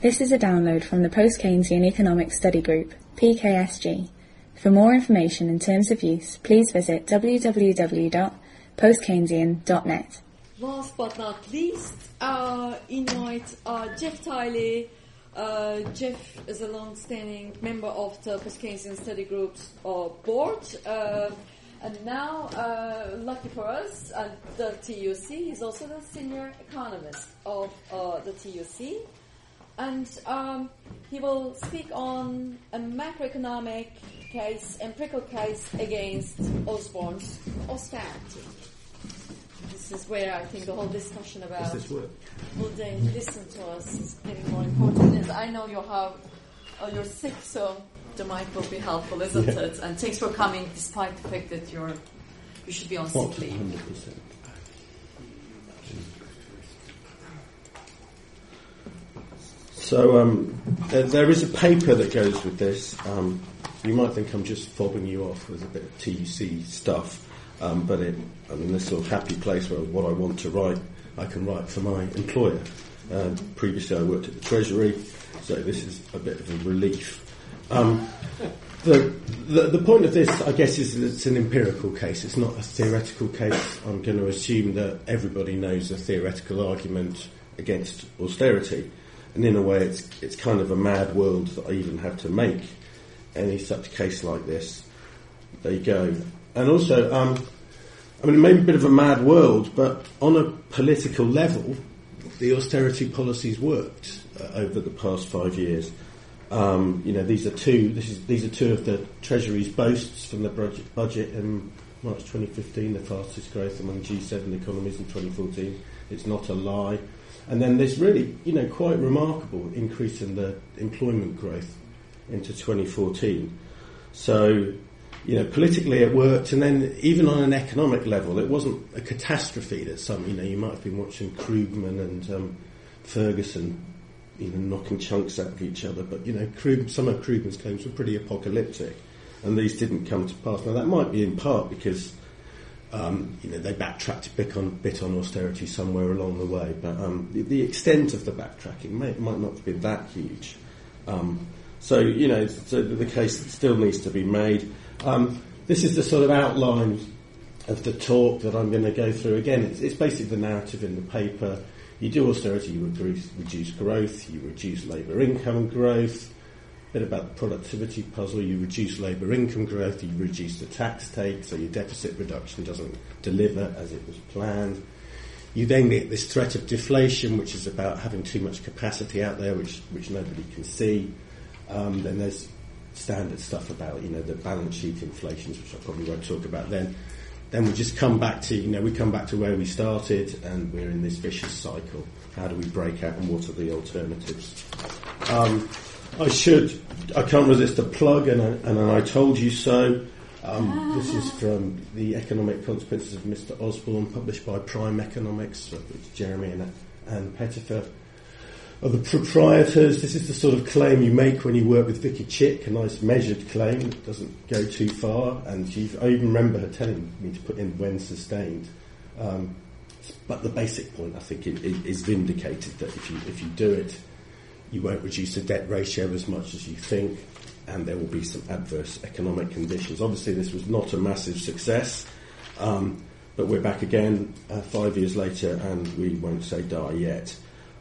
This is a download from the Post-Keynesian Economics Study Group, PKSG. For more information and terms of use, please visit www.postkeynesian.net. Last but not least, invite Jeff Tiley. Jeff is a long-standing member of the Post-Keynesian Study Group's board. And now, lucky for us, at the TUC, he's also the senior economist of the TUC. And he will speak on a macroeconomic case, empirical case against Osborne's austerity. This is where I think the whole discussion about will they listen to us is getting more important. As I know you have, you're sick, so the mic will be helpful, isn't it? And thanks for coming, despite the fact that you should be on sick leave. 100%. So there is a paper that goes with this. You might think I'm just fobbing you off with a bit of TUC stuff, but I'm in this sort of happy place where what I want to write, I can write for my employer. Previously I worked at the Treasury, so this is a bit of a relief. The point of this, I guess, is that it's an empirical case. It's not a theoretical case. I'm going to assume that everybody knows the theoretical argument against austerity. And in a way, it's kind of a mad world that I even have to make any such case like this. There you go. And also, it may be a bit of a mad world, but on a political level, the austerity policies worked over the past 5 years. These are two of the Treasury's boasts from the budget in March 2015, the fastest growth among G7 economies in 2014. It's not a lie. And then there's really, quite remarkable increase in the employment growth into 2014. So, politically it worked, and then even on an economic level, it wasn't a catastrophe that you might have been watching Krugman and Ferguson, knocking chunks out of each other, but, some of Krugman's claims were pretty apocalyptic, and these didn't come to pass. Now, that might be in part because they backtracked a bit on austerity somewhere along the way, but the extent of the backtracking might not have been that huge. So the case still needs to be made. This is the sort of outline of the talk that I'm going to go through. Again, it's basically the narrative in the paper. You do austerity, you reduce growth, you reduce labour income growth. Bit about the productivity puzzle, you reduce labour income growth, you reduce the tax take, so your deficit reduction doesn't deliver as it was planned. You then get this threat of deflation, which is about having too much capacity out there, which nobody can see. Then there's standard stuff about, the balance sheet inflations, which I probably won't talk about then. Then we just come back to, where we started, and we're in this vicious cycle. How do we break out, and what are the alternatives? I can't resist a plug, and I told you so. This is from the Economic Consequences of Mr. Osborne, published by Prime Economics. It's Jeremy and Pettifer are the proprietors. This is the sort of claim you make when you work with Vicky Chick, a nice measured claim that doesn't go too far. And I even remember her telling me to put in when sustained. But the basic point, I think, is vindicated, that if you do it, you won't reduce the debt ratio as much as you think, and there will be some adverse economic conditions. Obviously, this was not a massive success, but we're back again 5 years later, and we won't say die yet.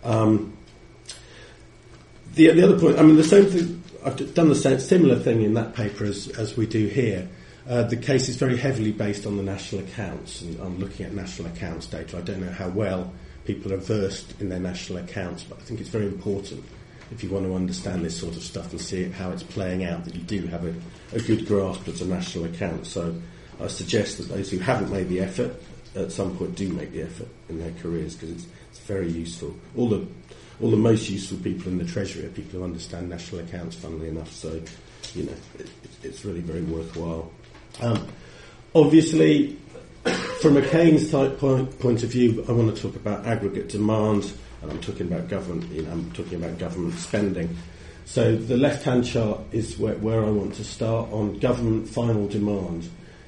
The other point, the same thing. I've done the similar thing in that paper as we do here. The case is very heavily based on the national accounts, and I'm looking at national accounts data. I don't know how well people are versed in their national accounts, but I think it's very important, if you want to understand this sort of stuff and see how it's playing out, that you do have a good grasp of the national accounts. So I suggest that those who haven't made the effort at some point do make the effort in their careers, because it's very useful. All the most useful people in the Treasury are people who understand national accounts, funnily enough. So, it's really very worthwhile. Obviously, from a Keynes type point of view, I want to talk about aggregate demand, and I'm talking about government. I'm talking about government spending. So the left-hand chart is where I want to start on government final demand.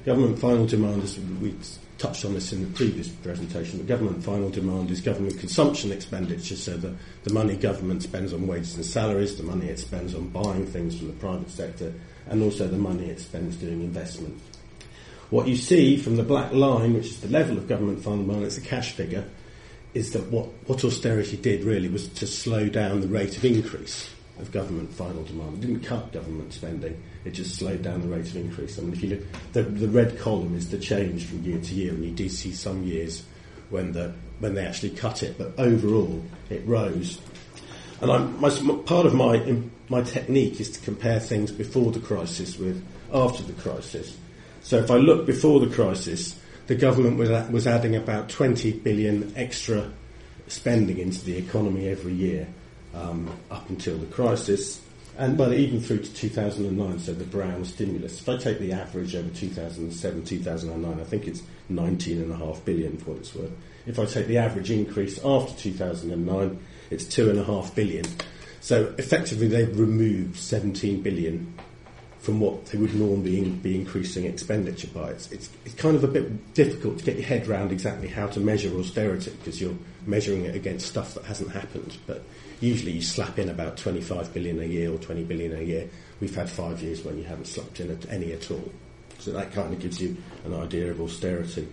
Government final demand, as we touched on this in the previous presentation, but government final demand is government consumption expenditure, so the money government spends on wages and salaries, the money it spends on buying things from the private sector, and also the money it spends doing investment. What you see from the black line, which is the level of government final demand, it's a cash figure, is that what austerity did really was to slow down the rate of increase of government final demand. It didn't cut government spending, it just slowed down the rate of increase. I mean, if you look, the red column is the change from year to year, and you do see some years when they actually cut it, but overall it rose. And part of my technique is to compare things before the crisis with after the crisis. So if I look before the crisis, the government was adding about 20 billion extra spending into the economy every year up until the crisis, and even through to 2009, so the Brown stimulus. If I take the average over 2007, 2009, I think it's 19.5 billion for what it's worth. If I take the average increase after 2009, it's 2.5 billion. So effectively they've removed 17 billion from what they would normally be increasing expenditure by. It's kind of a bit difficult to get your head around exactly how to measure austerity, because you're measuring it against stuff that hasn't happened. But usually you slap in about 25 billion a year or 20 billion a year. We've had 5 years when you haven't slapped in any at all. So that kind of gives you an idea of austerity.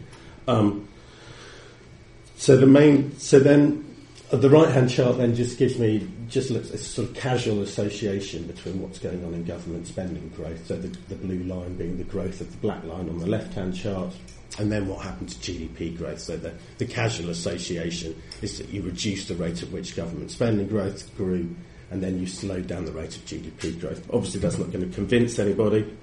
So then the right-hand chart then just gives me a sort of casual association between what's going on in government spending growth, so the blue line being the growth of the black line on the left-hand chart, and then what happened to GDP growth. So the casual association is that you reduce the rate at which government spending growth grew, and then you slowed down the rate of GDP growth. Obviously that's not going to convince anybody.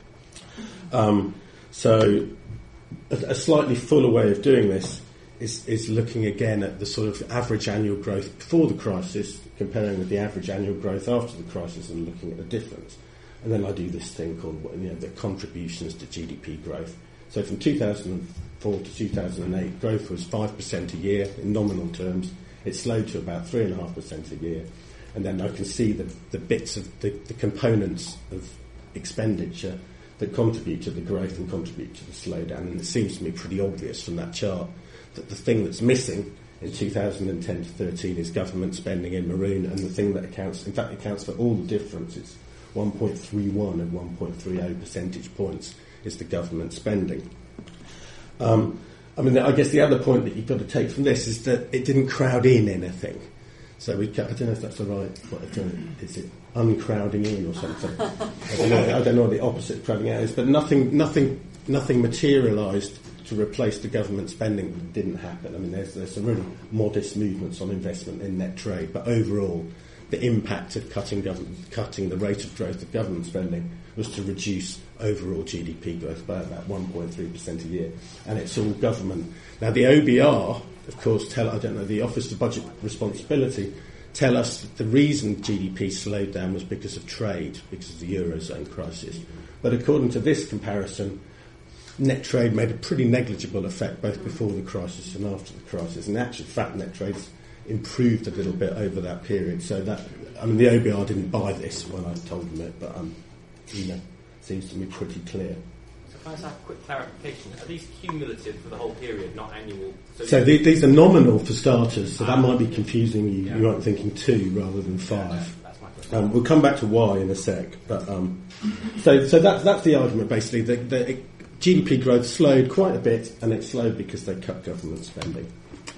So a slightly fuller way of doing this is looking again at the sort of average annual growth before the crisis, comparing with the average annual growth after the crisis, and looking at the difference. And then I do this thing called the contributions to GDP growth. So from 2004 to 2008, growth was 5% a year in nominal terms. It slowed to about 3.5% a year. And then I can see the bits of the components of expenditure that contribute to the growth and contribute to the slowdown. And it seems to me pretty obvious from that chart that the thing that's missing in 2010 to 13 is government spending in maroon, and the thing that accounts for all the difference, it's 1.31 and 1.30 percentage points is the government spending. I guess the other point that you've got to take from this is that it didn't crowd in anything. So I don't know if that's the right, is it uncrowding in or something? I don't know what the opposite of crowding out is, but nothing materialised to replace the government spending that didn't happen. I mean, there's some really modest movements on investment in net trade, but overall, the impact of cutting the rate of growth of government spending was to reduce overall GDP growth by about 1.3% a year, and it's all government. Now, the OBR, of course, the Office of Budget Responsibility, tell us that the reason GDP slowed down was because of trade, because of the Eurozone crisis. But according to this comparison, net trade made a pretty negligible effect both before the crisis and after the crisis. In actual fact, net trade's improved a little bit over that period. So the OBR didn't buy this when I told them it, but seems to me pretty clear. So can I just have a quick clarification? Are these cumulative for the whole period, not annual? So these are nominal for starters, so that might be confusing you. Yeah. You might be thinking 2 rather than 5. Yeah, that's my question. We'll come back to why in a sec. But so that's the argument basically. The GDP growth slowed quite a bit, and it slowed because they cut government spending.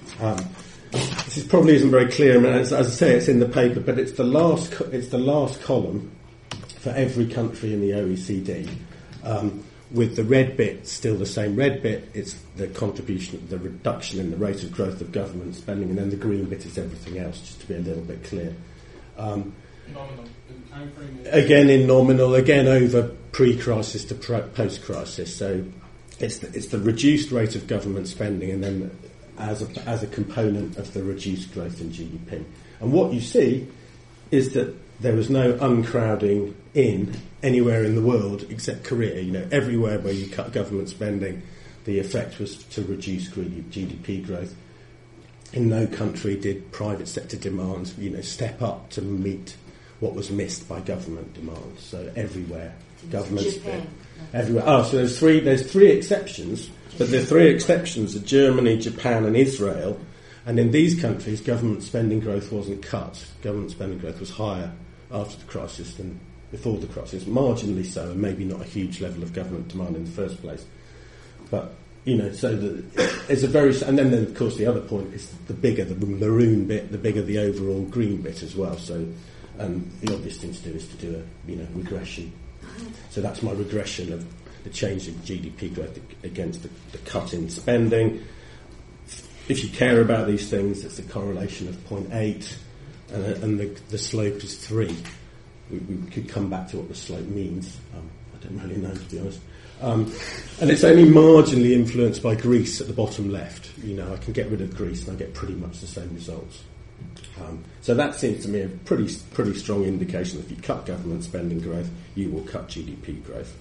This probably isn't very clear. I mean, as I say, it's in the paper, but it's the last column for every country in the OECD. With the red bit still the same red bit, it's the contribution, the reduction in the rate of growth of government spending, and then the green bit is everything else, just to be a little bit clear. Nominal. Time frame again in nominal, again over pre-crisis to post-crisis. So it's the reduced rate of government spending, and then as a component of the reduced growth in GDP. And what you see is that there was no uncrowding in anywhere in the world except Korea. Everywhere where you cut government spending, the effect was to reduce GDP growth. In no country did private sector demand, step up to meet what was missed by government demand. So everywhere, government Japan. everywhere. Oh, so there's three exceptions, but the three exceptions are Germany, Japan, and Israel. And in these countries, government spending growth wasn't cut. Government spending growth was higher after the crisis than before the crisis, marginally so, and maybe not a huge level of government demand in the first place. But so it's a very, and then of course the other point is the bigger the maroon bit, the bigger the overall green bit as well. So, the obvious thing to do is to do a regression. So that's my regression of the change in GDP growth against the cut in spending. If you care about these things, it's a correlation of 0.8, and the slope is 3. We could come back to what the slope means. I don't really know, to be honest. And it's only marginally influenced by Greece at the bottom left. I can get rid of Greece and I get pretty much the same results. So that seems to me a pretty strong indication that if you cut government spending growth, you will cut GDP growth.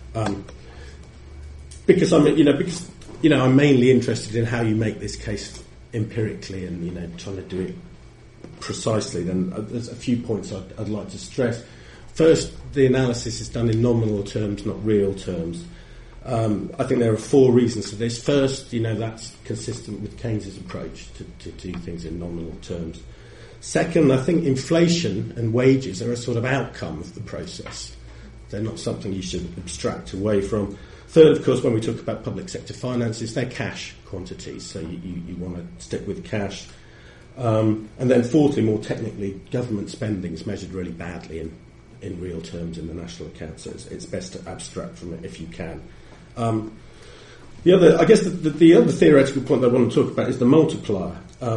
Because I'm mainly interested in how you make this case empirically and trying to do it precisely. Then there's a few points I'd like to stress. First, the analysis is done in nominal terms, not real terms. I think there are 4 reasons for this. First, that's consistent with Keynes's approach to do things in nominal terms. Second, I think inflation and wages are a sort of outcome of the process. They're not something you should abstract away from. Third, of course, when we talk about public sector finances, they're cash quantities, so you want to stick with cash. And then fourthly, more technically, government spending is measured really badly in real terms in the national account, so it's best to abstract from it if you can. The other theoretical point that I want to talk about is the multiplier.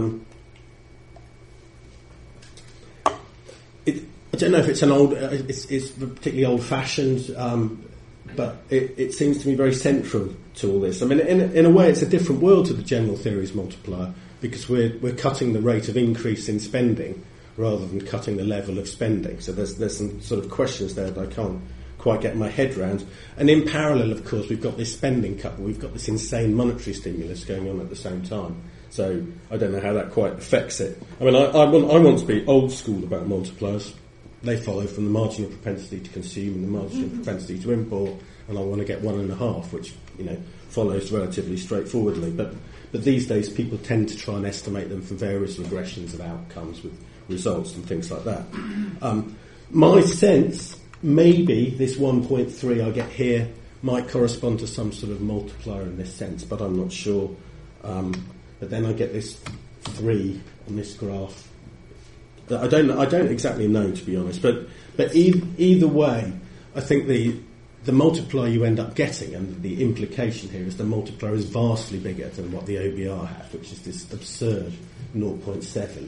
I don't know if it's it's particularly old-fashioned, but it seems to me very central to all this. I mean, in a way, it's a different world to the general theories multiplier, because we're cutting the rate of increase in spending rather than cutting the level of spending. So there's some sort of questions there that I can't quite get my head around. And in parallel, of course, we've got this spending cut, but we've got this insane monetary stimulus going on at the same time. So I don't know how that quite affects it. I mean, I want to be old school about multipliers. They follow from the marginal propensity to consume and the marginal propensity to import, and I want to get 1.5, which follows relatively straightforwardly. But these days, people tend to try and estimate them from various regressions of outcomes with results and things like that. My sense, maybe this 1.3 I get here might correspond to some sort of multiplier in this sense, but I'm not sure. But then I get this 3 on this graph. I don't exactly know, to be honest. But either way, I think the multiplier you end up getting, and the implication here is the multiplier is vastly bigger than what the OBR have, which is this absurd 0.7.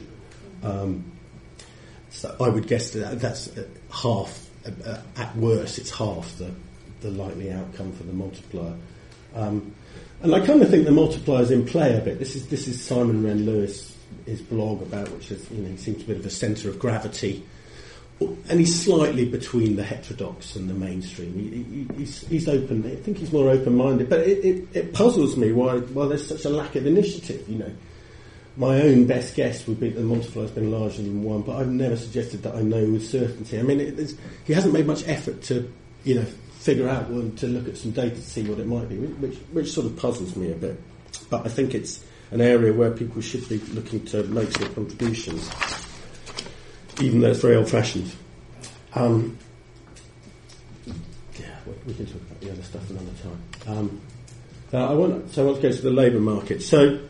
So I would guess that's half. At worst, it's half the likely outcome for the multiplier. And I kind of think the multiplier is in play a bit. This is Simon Wren-Lewis, his blog about which is, he seems a bit of a centre of gravity, and he's slightly between the heterodox and the mainstream. He's open. I think he's more open-minded, but it puzzles me why there's such a lack of initiative. My own best guess would be that the multiplier has been larger than 1, but I've never suggested that I know with certainty. I mean, he hasn't made much effort to, figure out to look at some data to see what it might be, which sort of puzzles me a bit. But I think it's an area where people should be looking to make some contributions, even though it's very old-fashioned. We can talk about the other stuff another time. I want to go to the labour market. So,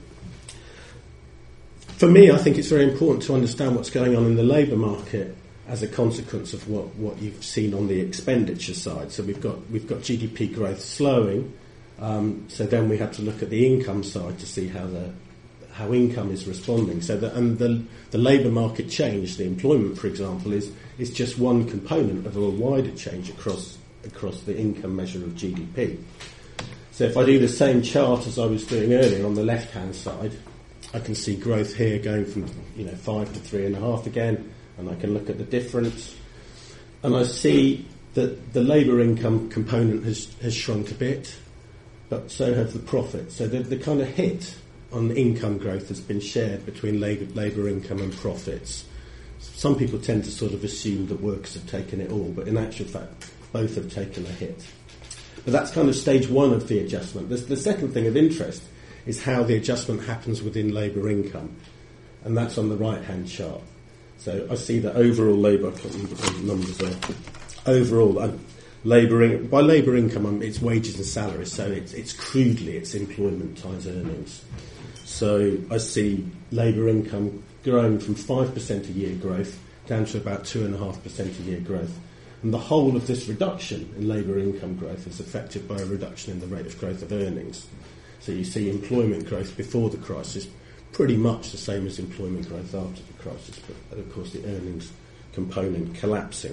for me, I think it's very important to understand what's going on in the labour market as a consequence of what you've seen on the expenditure side. So we've got GDP growth slowing. So then we have to look at the income side to see how income is responding. So the labour market change, the employment, for example, is just one component of a wider change across the income measure of GDP. So if I do the same chart as I was doing earlier on the left-hand side, I can see growth here going from 5 to 3.5 again, and I can look at the difference, and I see that the labour income component has shrunk a bit, but so have the profits. So the kind of hit on income growth has been shared between labour income and profits. some people tend to sort of assume that workers have taken it all, but in actual fact, both have taken a hit. But that's kind of stage one of the adjustment. The second thing of interest is how the adjustment happens within labour income, and that's on the right-hand chart. So I see that overall labour, I can't remember what the numbers are. Overall, by labour income, it's wages and salaries, so it's crudely, it's employment times earnings. So I see labour income growing from 5% a year growth down to about 2.5% a year growth. And the whole of this reduction in labour income growth is affected by a reduction in the rate of growth of earnings. So you see employment growth before the crisis pretty much the same as employment growth after the crisis, but of course the earnings component collapsing.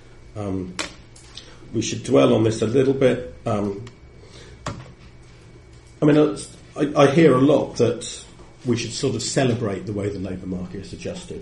We should dwell on this a little bit. I hear a lot that we should sort of celebrate the way the labour market is adjusted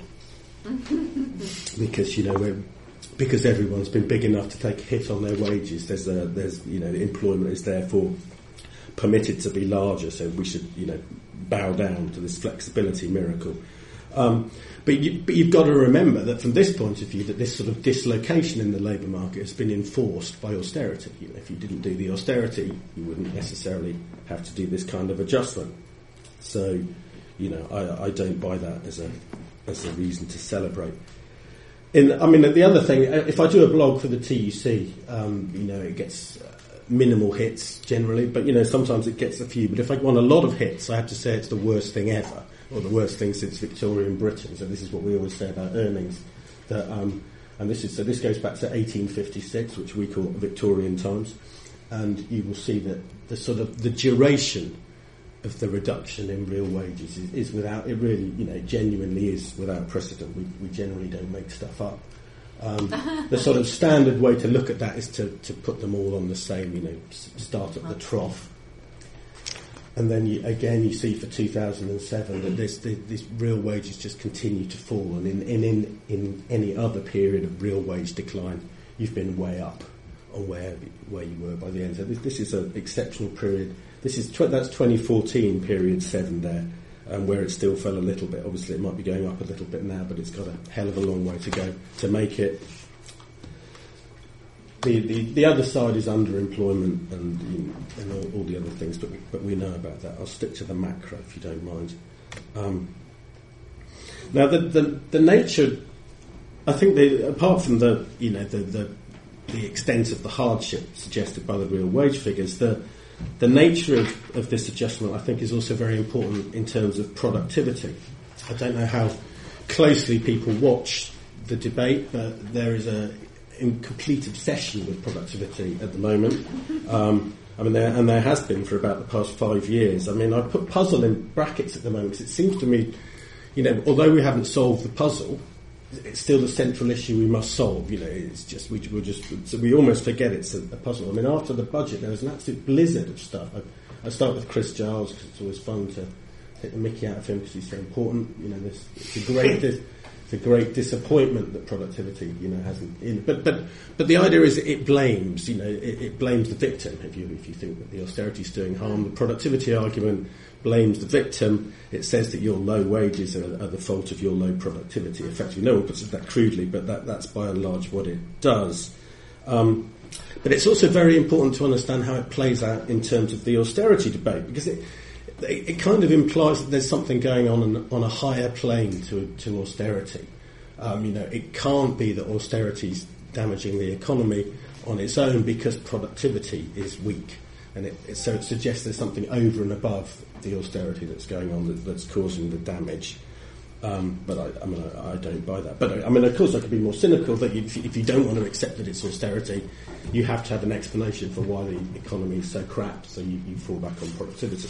because everyone's been big enough to take a hit on their wages. There's employment is therefore permitted to be larger, so we should bow down to this flexibility miracle. But you've got to remember that from this point of view, that this sort of dislocation in the labour market has been enforced by austerity. If you didn't do the austerity, you wouldn't necessarily have to do this kind of adjustment. So, I don't buy that as a reason to celebrate. The other thing, if I do a blog for the TUC, it gets minimal hits generally, but sometimes it gets a few. But if I want a lot of hits, I have to say it's the worst thing ever, or the worst thing since Victorian Britain. So this is what we always say about earnings. This goes back to 1856, which we call Victorian times, and you will see that the duration of the reduction in real wages is without, it really, genuinely is without precedent. We generally don't make stuff up. The sort of standard way to look at that is to put them all on the same, start at the trough. And then you see for 2007 that this real wages just continue to fall, and in any other period of real wage decline, you've been way up on where you were by the end. So this is an exceptional period. That's 2014 period 7 there, where it still fell a little bit. Obviously, it might be going up a little bit now, but it's got a hell of a long way to go to make it. The other side is underemployment and all the other things, but we know about that. I'll stick to the macro if you don't mind. Now the nature, I think, apart from the extent of the hardship suggested by the real wage figures, the nature of this adjustment, I think, is also very important in terms of productivity. I don't know how closely people watch the debate, but there is in complete obsession with productivity at the moment. There has been for about the past 5 years. I put puzzle in brackets at the moment because it seems to me, although we haven't solved the puzzle, it's still the central issue we must solve. It's just we almost forget it's a puzzle. After the budget, there was an absolute blizzard of stuff. I start with Chris Giles because it's always fun to take the mickey out of him because he's so important. It's a great disappointment that productivity, hasn't. But the idea is that it blames, it blames the victim. If you think that the austerity is doing harm, the productivity argument blames the victim. It says that your low wages are the fault of your low productivity. Effectively, no one puts it that crudely, but that's by and large what it does. But it's also very important to understand how it plays out in terms of the austerity debate, because it kind of implies that there's something going on a higher plane to austerity. It can't be that austerity is damaging the economy on its own because productivity is weak, and so it suggests there's something over and above the austerity that's going on that's causing the damage. But I don't buy that. But of course, I could be more cynical that if you don't want to accept that it's austerity, you have to have an explanation for why the economy is so crap. So you fall back on productivity.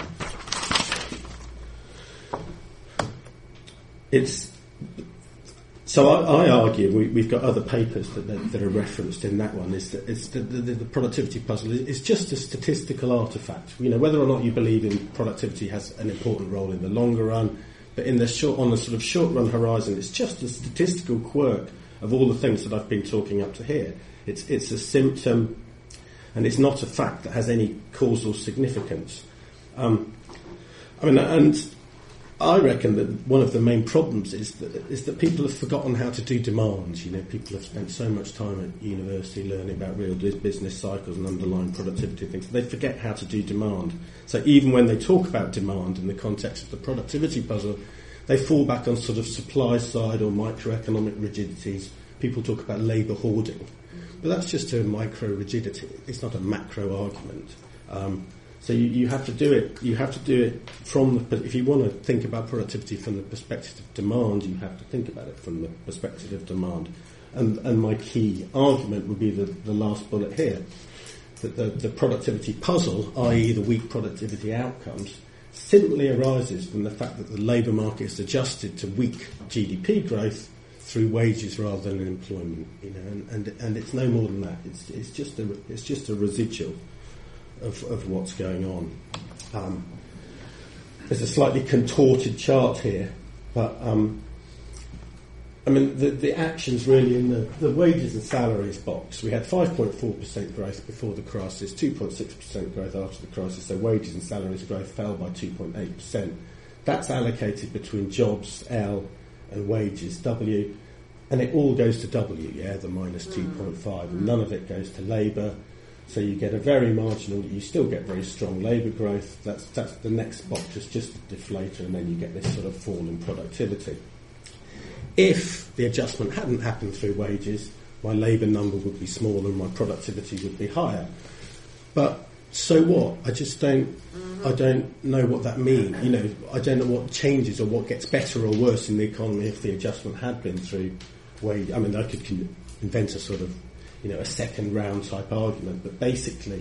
So I argue we've got other papers that are referenced in that one. Is that the productivity puzzle is just a statistical artifact. Whether or not you believe in productivity has an important role in the longer run. But on the sort of short-run horizon, it's just a statistical quirk of all the things that I've been talking up to here. It's a symptom, and it's not a fact that has any causal significance. And I reckon that one of the main problems is that people have forgotten how to do demand. You know, people have spent so much time at university learning about real business cycles and underlying productivity things. They forget how to do demand. So even when they talk about demand in the context of the productivity puzzle, they fall back on sort of supply side or microeconomic rigidities. People talk about labour hoarding, but that's just a micro rigidity. It's not a macro argument. So you have to do it. You have to do it from the. If you want to think about productivity from the perspective of demand, you have to think about it from the perspective of demand. And my key argument would be the last bullet here, that the productivity puzzle, i.e. the weak productivity outcomes, simply arises from the fact that the labour market is adjusted to weak GDP growth through wages rather than employment. You know, and it's no more than that. It's just a residual of what's going on. There's a slightly contorted chart here, but I mean the actions really in the wages and salaries box. We had 5.4% growth before the crisis, 2.6% growth after the crisis, so wages and salaries growth fell by 2.8%. That's allocated between jobs, L, and wages, W, and it all goes to W, the minus 2.5, and none of it goes to labour. So you get a very marginal, you still get very strong labour growth. That's the next box is just a deflator, and then you get this sort of fall in productivity. If the adjustment hadn't happened through wages, my labour number would be smaller and my productivity would be higher. But so what? I don't know what that means. You know, I don't know what changes or what gets better or worse in the economy if the adjustment had been through wage. I mean, I could invent a sort of, you know, a second round type argument, but basically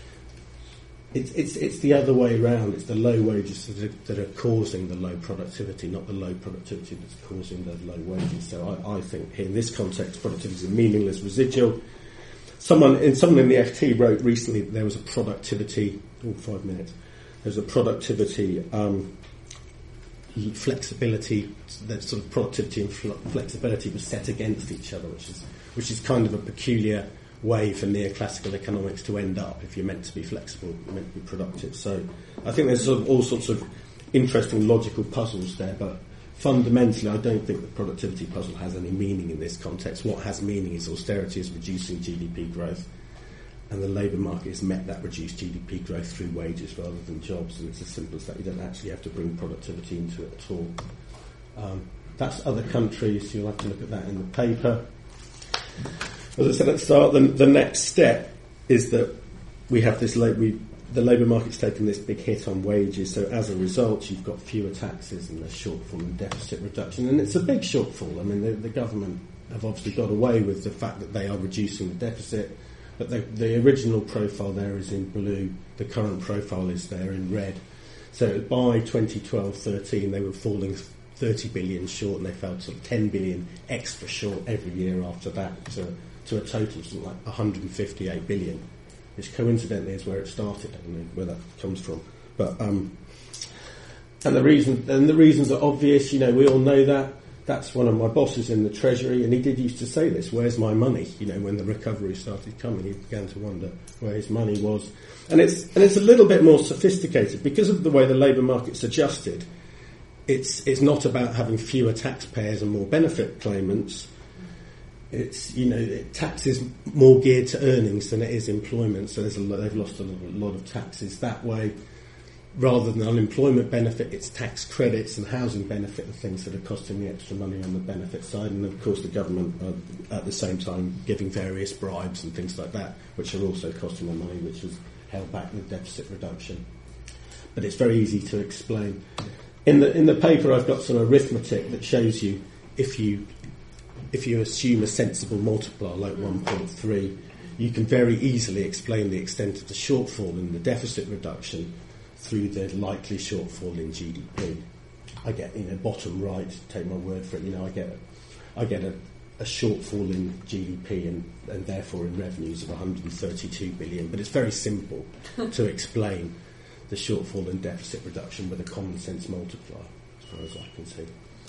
it's the other way around. It's the low wages that are causing the low productivity, not the low productivity that's causing the low wages. So I think in this context, productivity is a meaningless residual. Someone in the FT wrote recently that there was a productivity. 5 minutes. There's a productivity flexibility. That sort of productivity and flexibility was set against each other, which is kind of a peculiar way for neoclassical economics to end up. If you're meant to be flexible, you're meant to be productive. So I think there's sort of all sorts of interesting logical puzzles there, but fundamentally I don't think the productivity puzzle has any meaning in this context. What has meaning is austerity is reducing GDP growth, and the labour market has met that reduced GDP growth through wages rather than jobs, and it's as simple as that. You don't actually have to bring productivity into it at all. That's other countries. You'll have to look at that in the paper. As I said at the start, the next step is that we have this the labour market's taken this big hit on wages, so as a result you've got fewer taxes and a shortfall in deficit reduction, and it's a big shortfall. I mean, the government have obviously got away with the fact that they are reducing the deficit, but the original profile there is in blue, the current profile is there in red. So by 2012-13 they were falling 30 billion short, and they fell sort of 10 billion extra short every year after that, to a total of something like 158 billion, which coincidentally is where it started. I don't know where that comes from, but and the reasons are obvious. You know, we all know that. That's one of my bosses in the Treasury, and he did used to say this: "Where's my money?" You know, when the recovery started coming, he began to wonder where his money was, and it's a little bit more sophisticated because of the way the labour market's adjusted. It's not about having fewer taxpayers and more benefit claimants. It's, you know, tax is more geared to earnings than it is employment, so they've lost a lot of taxes that way. Rather than unemployment benefit, it's tax credits and housing benefit, the things that are costing the extra money on the benefit side, and of course the government are at the same time giving various bribes and things like that, which are also costing them money, which has held back the deficit reduction. But it's very easy to explain. In the paper I've got some arithmetic that shows you if you assume a sensible multiplier like 1.3, you can very easily explain the extent of the shortfall in the deficit reduction through the likely shortfall in GDP. I get, you know, bottom right, take my word for it, you know, I get a shortfall in GDP and therefore in revenues of 132 billion, but it's very simple to explain the shortfall in deficit reduction with a common sense multiplier, as far as I can see.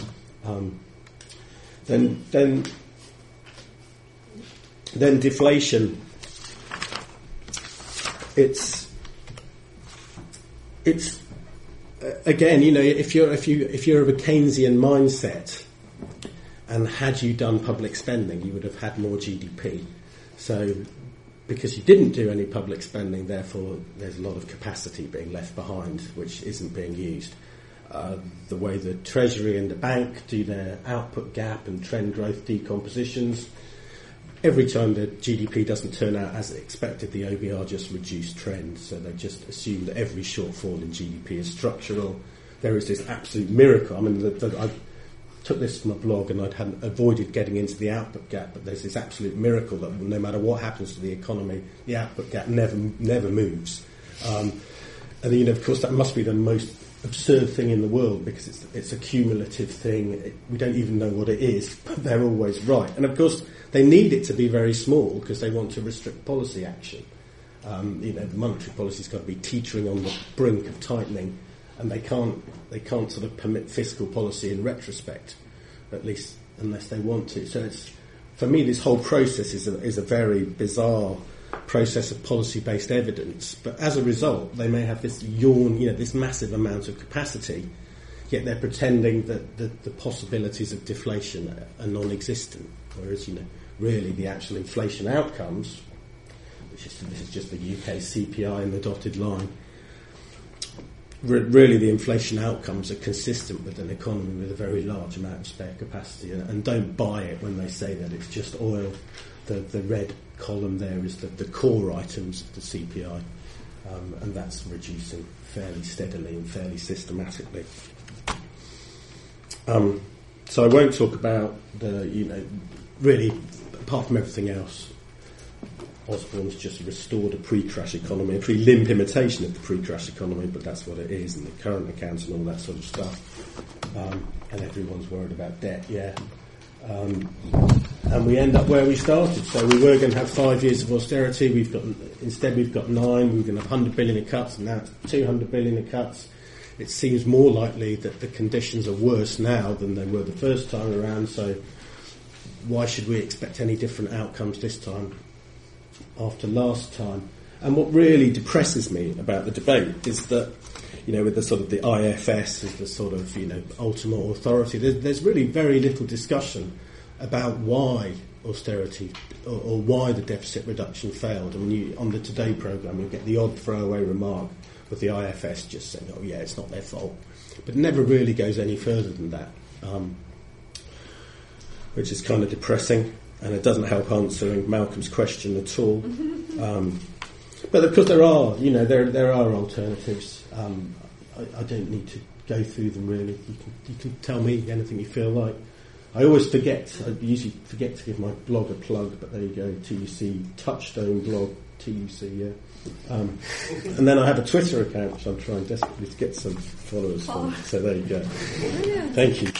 Then deflation. It's again, if you're of a Keynesian mindset, and had you done public spending, you would have had more GDP. So, because you didn't do any public spending, therefore there's a lot of capacity being left behind, which isn't being used. The way the Treasury and the bank do their output gap and trend growth decompositions, every time the GDP doesn't turn out as expected, the OBR just reduce trend. So they just assume that every shortfall in GDP is structural. There is this absolute miracle. I mean, I took this from a blog and I'd avoided getting into the output gap, but there's this absolute miracle that no matter what happens to the economy, the output gap never moves. And of course, that must be the most absurd thing in the world, because it's a cumulative thing. We don't even know what it is, but they're always right. And of course, they need it to be very small because they want to restrict policy action. The monetary policy's got to be teetering on the brink of tightening, and they can't sort of permit fiscal policy in retrospect, at least unless they want to. So for me, this whole process is a very bizarre process of policy-based evidence, but as a result, they may have this this massive amount of capacity, yet they're pretending that the possibilities of deflation are non-existent, whereas really the actual inflation outcomes, this is just the UK CPI in the dotted line. Really, the inflation outcomes are consistent with an economy with a very large amount of spare capacity, and don't buy it when they say that it's just oil. The red column there is the core items of the CPI, and that's reducing fairly steadily and fairly systematically. So I won't talk about really, apart from everything else, Osborne's just restored a pre-crash economy, a pretty limp imitation of the pre-crash economy, but that's what it is, and the current accounts and all that sort of stuff. And everyone's worried about debt, and we end up where we started. So we were going to have 5 years of austerity. We've got 9. We were going to have 100 billion in cuts, and now it's 200 billion in cuts. It seems more likely that the conditions are worse now than they were the first time around. So why should we expect any different outcomes this time after last time? And what really depresses me about the debate is that, with the sort of the IFS as the sort of, ultimate authority, there's really very little discussion about why austerity or why the deficit reduction failed. I mean, on the Today programme, you get the odd throwaway remark with the IFS just saying, oh yeah, it's not their fault. But it never really goes any further than that, which is kind of depressing, and it doesn't help answering Malcolm's question at all. But of course there are, there are alternatives. I don't need to go through them really. You can tell me anything you feel like. I usually forget to give my blog a plug, but there you go, TUC Touchstone blog, TUC, yeah. And then I have a Twitter account, which I'm trying desperately to get some followers from. So there you go. Thank you.